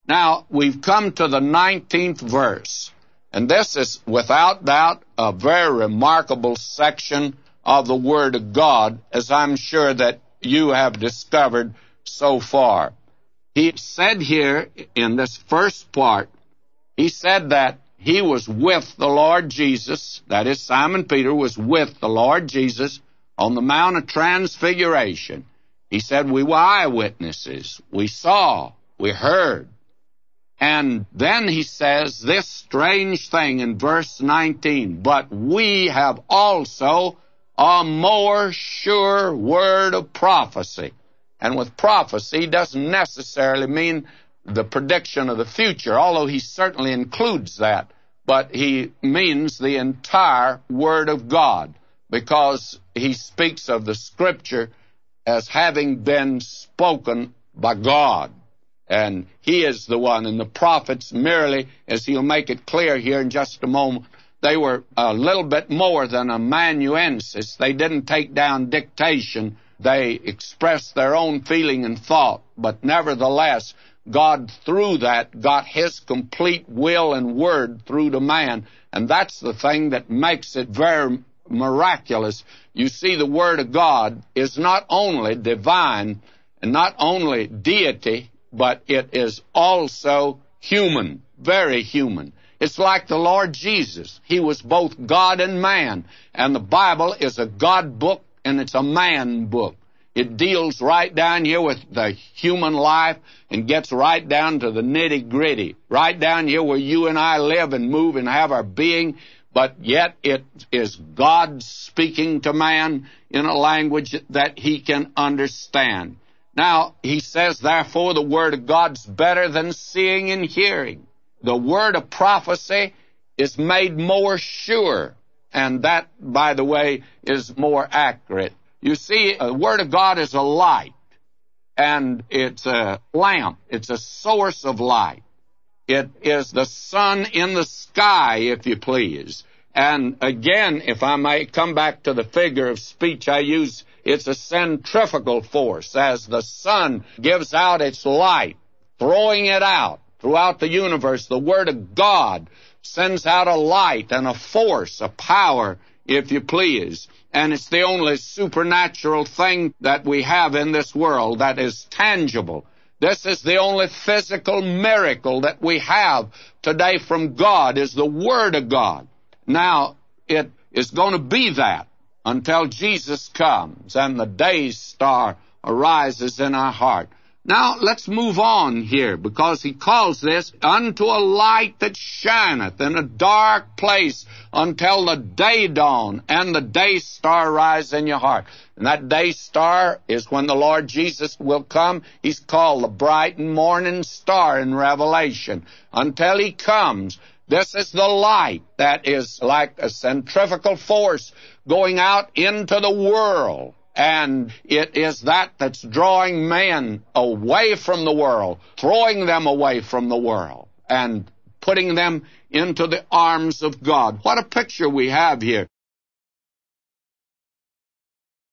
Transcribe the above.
Now, we've come to the 19th verse, and this is without doubt a very remarkable section of the Word of God, as I'm sure that you have discovered so far. He said here in this first part, he said that he was with the Lord Jesus, that is, Simon Peter was with the Lord Jesus on the Mount of Transfiguration. He said, we were eyewitnesses. We saw, we heard. And then he says this strange thing in verse 19, but we have also a more sure word of prophecy. And with prophecy doesn't necessarily mean the prediction of the future, although he certainly includes that. But he means the entire Word of God, because he speaks of the Scripture as having been spoken by God. And he is the one, and the prophets merely, as he'll make it clear here in just a moment, they were a little bit more than amanuensis. They didn't take down dictation. They expressed their own feeling and thought, but nevertheless, God, through that, got his complete will and word through to man, and that's the thing that makes it very miraculous. You see, the Word of God is not only divine and not only deity, but it is also human, very human. It's like the Lord Jesus. He was both God and man, and the Bible is a God book and it's a man book. It deals right down here with the human life and gets right down to the nitty-gritty, right down here where you and I live and move and have our being, but yet it is God speaking to man in a language that he can understand. Now, he says, therefore, the Word of God's better than seeing and hearing. The word of prophecy is made more sure, and that, by the way, is more accurate. You see, the Word of God is a light, and it's a lamp. It's a source of light. It is the sun in the sky, if you please. And again, if I may come back to the figure of speech I use, it's a centrifugal force. As the sun gives out its light, throwing it out throughout the universe, the Word of God sends out a light and a force, a power, if you please. And it's the only supernatural thing that we have in this world that is tangible. This is the only physical miracle that we have today from God, is the Word of God. Now, it is going to be that until Jesus comes and the day star arises in our heart. Now, let's move on here, because he calls this unto a light that shineth in a dark place until the day dawn and the day star rise in your heart. And that day star is when the Lord Jesus will come. He's called the bright and morning star in Revelation. Until he comes, this is the light that is like a centrifugal force going out into the world. And it is that that's drawing men away from the world, throwing them away from the world, and putting them into the arms of God. What a picture we have here.